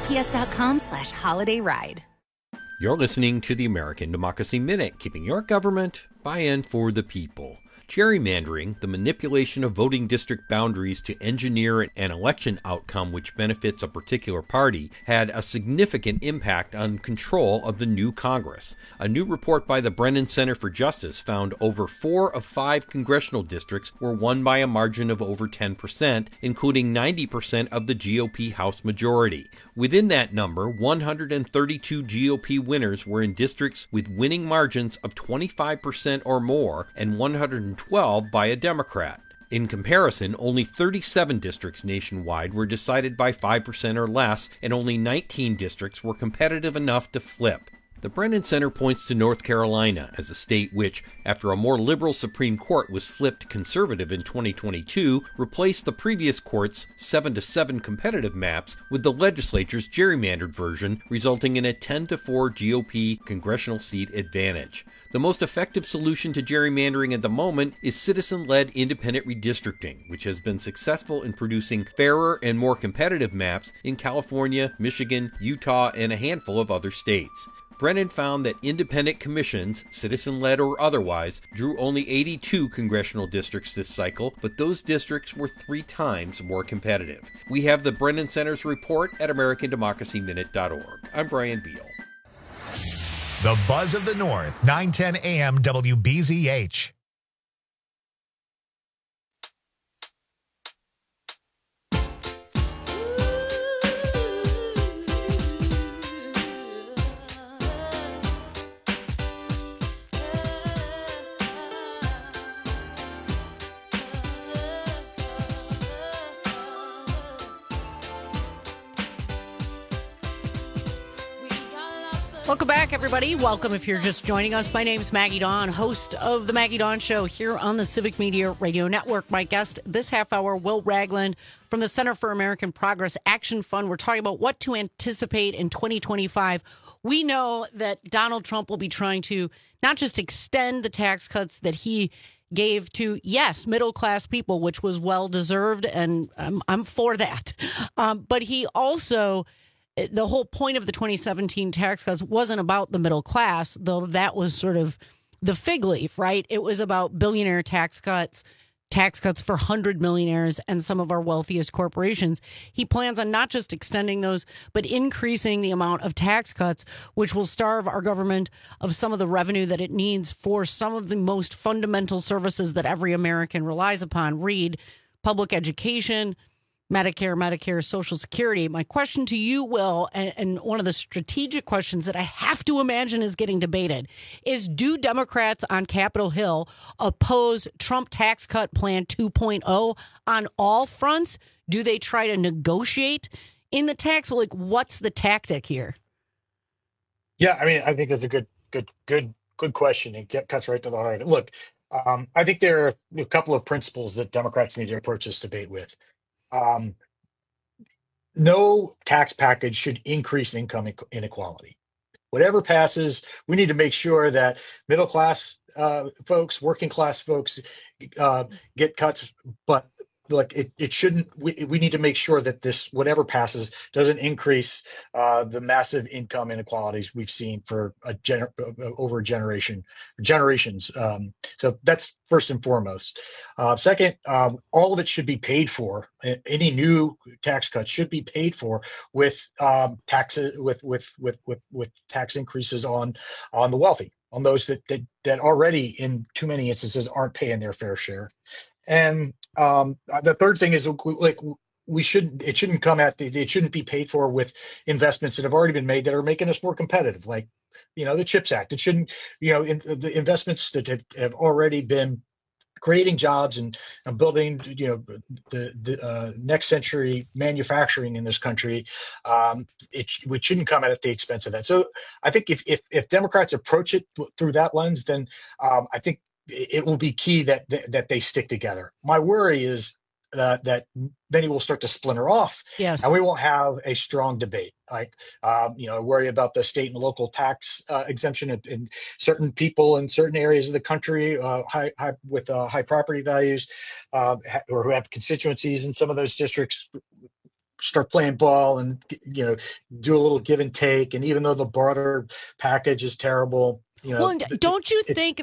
USPS.com/holidayride. You're listening to the American Democracy Minute, keeping your government by and for the people. Gerrymandering, the manipulation of voting district boundaries to engineer an election outcome which benefits a particular party, had a significant impact on control of the new Congress. A new report by the Brennan Center for Justice found over 4 of 5 congressional districts were won by a margin of over 10%, including 90% of the GOP House majority. Within that number, 132 GOP winners were in districts with winning margins of 25% or more, and 112 by a Democrat. In comparison, only 37 districts nationwide were decided by 5% or less, and only 19 districts were competitive enough to flip. The Brennan Center points to North Carolina as a state which, after a more liberal Supreme Court was flipped conservative in 2022, replaced the previous court's 7-7 competitive maps with the legislature's gerrymandered version, resulting in a 10-4 GOP congressional seat advantage. The most effective solution to gerrymandering at the moment is citizen-led independent redistricting, which has been successful in producing fairer and more competitive maps in California, Michigan, Utah, and a handful of other states. Brennan found that independent commissions, citizen-led or otherwise, drew only 82 congressional districts this cycle, but those districts were 3 times more competitive. We have the Brennan Center's report at AmericanDemocracyMinute.org. I'm Brian Beal. The Buzz of the North, 910 AM WBZH. Welcome back, everybody. Welcome if you're just joining us. My name is Maggie Dawn, host of The Maggie Dawn Show here on the Civic Media Radio Network. My guest this half hour, Will Ragland from the Center for American Progress Action Fund. We're talking about what to anticipate in 2025. We know that Donald Trump will be trying to not just extend the tax cuts that he gave to, yes, middle-class people, which was well-deserved, and I'm for that. But he also... The whole point of the 2017 tax cuts wasn't about the middle class, though that was sort of the fig leaf, right? It was about billionaire tax cuts for 100 millionaires and some of our wealthiest corporations. He plans on not just extending those, but increasing the amount of tax cuts, which will starve our government of some of the revenue that it needs for some of the most fundamental services that every American relies upon. Read public education, Medicare, Social Security. My question to you, Will, and one of the strategic questions that I have to imagine is getting debated, is do Democrats on Capitol Hill oppose Trump tax cut plan 2.0 on all fronts? Do they try to negotiate in the tax? Well, like, what's the tactic here? Yeah, I mean, I think that's a good question. It cuts right to the heart. Look, I think there are a couple of principles that Democrats need to approach this debate with. No tax package should increase income inequality. Whatever passes, we need to make sure that middle class folks, working class folks get cuts, but like it shouldn't. We need to make sure that this whatever passes doesn't increase the massive income inequalities we've seen for over generations. So that's first and foremost. Second, all of it should be paid for. Any new tax cuts should be paid for with taxes with tax increases on the wealthy, on those that already in too many instances aren't paying their fair share. And the third thing is like it shouldn't come at it shouldn't be paid for with investments that have already been made that are making us more competitive, like the CHIPS Act. It shouldn't the investments that have already been creating jobs and building the next century manufacturing in this country. It shouldn't come at the expense of that. So I think if Democrats approach it through that lens, then I think it will be key that they stick together. My worry is that many will start to splinter off, yes, and we won't have a strong debate. Like, worry about the state and local tax exemption in certain people in certain areas of the country, with high property values, or who have constituencies in some of those districts, start playing ball and do a little give and take. And even though the broader package is terrible, well, don't you think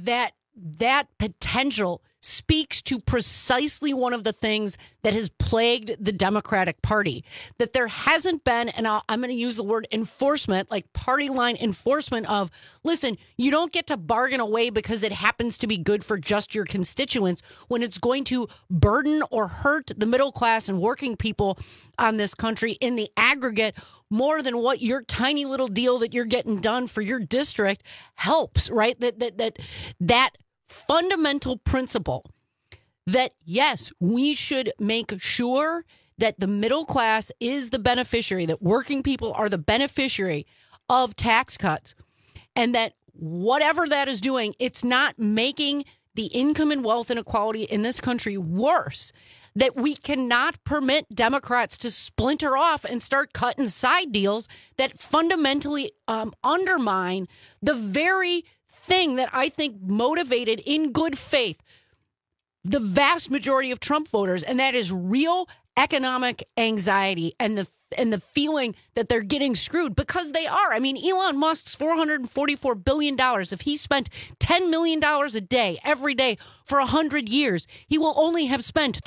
that potential speaks to precisely one of the things that has plagued the Democratic Party, that there hasn't been, and I'm going to use the word enforcement, like party line enforcement of, listen, you don't get to bargain away because it happens to be good for just your constituents when it's going to burden or hurt the middle class and working people on this country in the aggregate more than what your tiny little deal that you're getting done for your district helps, right? That fundamental principle that, yes, we should make sure that the middle class is the beneficiary, that working people are the beneficiary of tax cuts, and that whatever that is doing, it's not making the income and wealth inequality in this country worse, that we cannot permit Democrats to splinter off and start cutting side deals that fundamentally undermine the very thing that I think motivated in good faith the vast majority of Trump voters, and that is real economic anxiety and the feeling that they're getting screwed, because they are. I mean, Elon Musk's $444 billion. If he spent $10 million a day, every day for 100 years, he will only have spent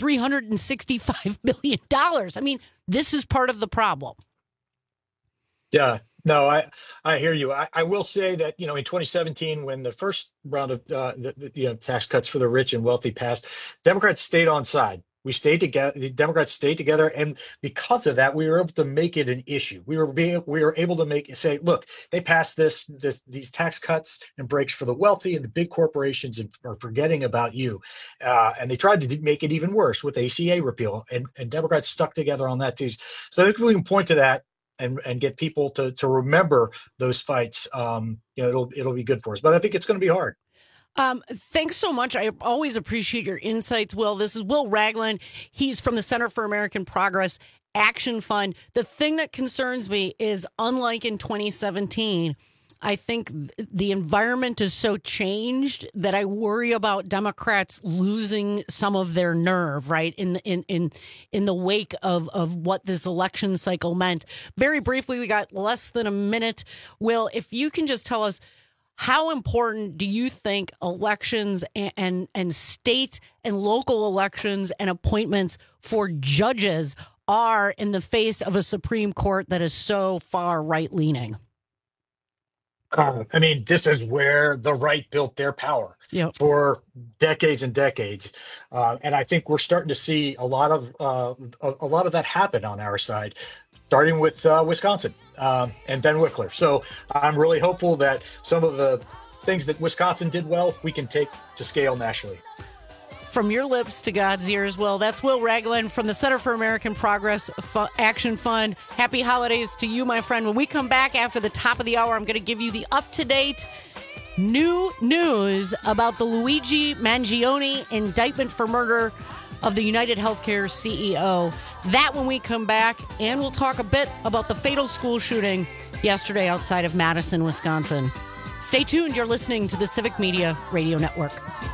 $365 billion. I mean, this is part of the problem. Yeah. No, I hear you. I will say that, in 2017, when the first round of tax cuts for the rich and wealthy passed, Democrats stayed on side. We stayed together. The Democrats stayed together, and because of that, we were able to make it an issue. We were able to say, look, they passed these tax cuts and breaks for the wealthy and the big corporations, and are forgetting about you. And they tried to make it even worse with ACA repeal, and Democrats stuck together on that too. So I think we can point to that and get people to remember those fights. It'll be good for us, but I think it's going to be hard. Thanks so much. I always appreciate your insights, Will. This is Will Ragland. He's from the Center for American Progress Action Fund. The thing that concerns me is, unlike in 2017, I think the environment is so changed that I worry about Democrats losing some of their nerve, right, in the wake of what this election cycle meant. Very briefly, we got less than a minute. Will, if you can just tell us, how important do you think elections and state and local elections and appointments for judges are in the face of a Supreme Court that is so far right-leaning? I mean, this is where the right built their power for decades and decades, and I think we're starting to see a lot of that happen on our side, starting with Wisconsin and Ben Wickler. So I'm really hopeful that some of the things that Wisconsin did well, we can take to scale nationally. From your lips to God's ears, Will. That's Will Ragland from the Center for American Progress Action Fund. Happy holidays to you, my friend. When we come back after the top of the hour, I'm going to give you the up-to-date New news about the Luigi Mangione indictment for murder of the United Healthcare CEO. That when we come back, and we'll talk a bit about the fatal school shooting yesterday outside of Madison, Wisconsin. Stay tuned. You're listening to the Civic Media Radio Network.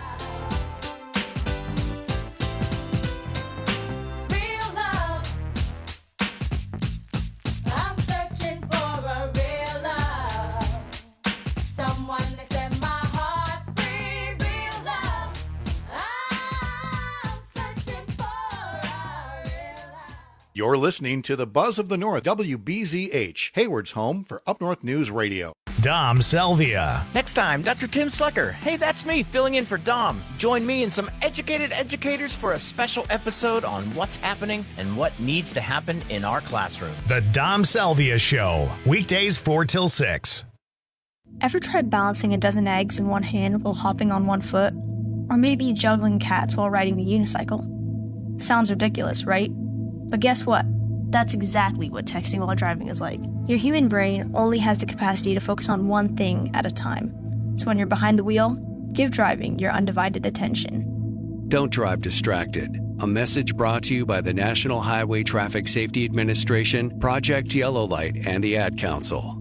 You're listening to the Buzz of the North, WBZH, Hayward's home for Up North News Radio. Dom Selvia. Next time, Dr. Tim Slucker. Hey, that's me filling in for Dom. Join me and some educated educators for a special episode on what's happening and what needs to happen in our classroom. The Dom Selvia Show, weekdays 4 till 6. Ever tried balancing a dozen eggs in one hand while hopping on one foot? Or maybe juggling cats while riding the unicycle? Sounds ridiculous, right? But guess what? That's exactly what texting while driving is like. Your human brain only has the capacity to focus on one thing at a time. So when you're behind the wheel, give driving your undivided attention. Don't drive distracted. A message brought to you by the National Highway Traffic Safety Administration, Project Yellow Light, and the Ad Council.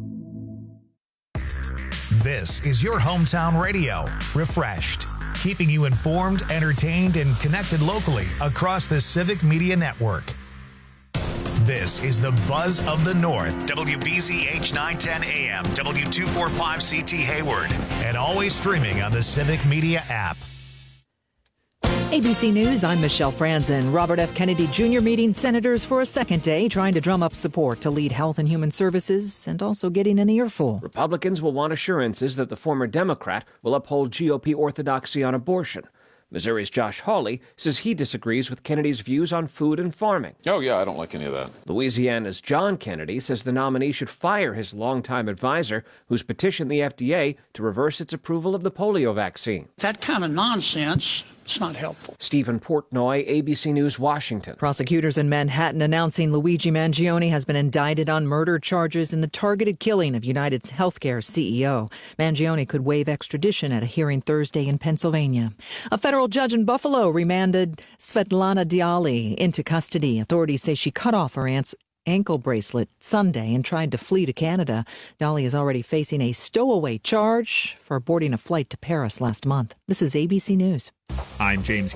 This is your hometown radio, Refreshed, keeping you informed, entertained, and connected locally across the Civic Media Network. This is the Buzz of the North, WBZH 910 AM, W245CT Hayward, and always streaming on the Civic Media app. ABC News, I'm Michelle Franzen. Robert F. Kennedy Jr. meeting senators for a second day, trying to drum up support to lead Health and Human Services and also getting an earful. Republicans will want assurances that the former Democrat will uphold GOP orthodoxy on abortion. Missouri's Josh Hawley says he disagrees with Kennedy's views on food and farming. Oh, yeah, I don't like any of that. Louisiana's John Kennedy says the nominee should fire his longtime advisor, who's petitioned the FDA to reverse its approval of the polio vaccine. That kind of nonsense, it's not helpful. Stephen Portnoy, ABC News, Washington. Prosecutors in Manhattan announcing Luigi Mangione has been indicted on murder charges in the targeted killing of United's healthcare CEO. Mangione could waive extradition at a hearing Thursday in Pennsylvania. A federal judge in Buffalo remanded Svetlana Diali into custody. Authorities say she cut off her ankle bracelet Sunday and tried to flee to Canada. Diali is already facing a stowaway charge for boarding a flight to Paris last month. This is ABC News. I'm James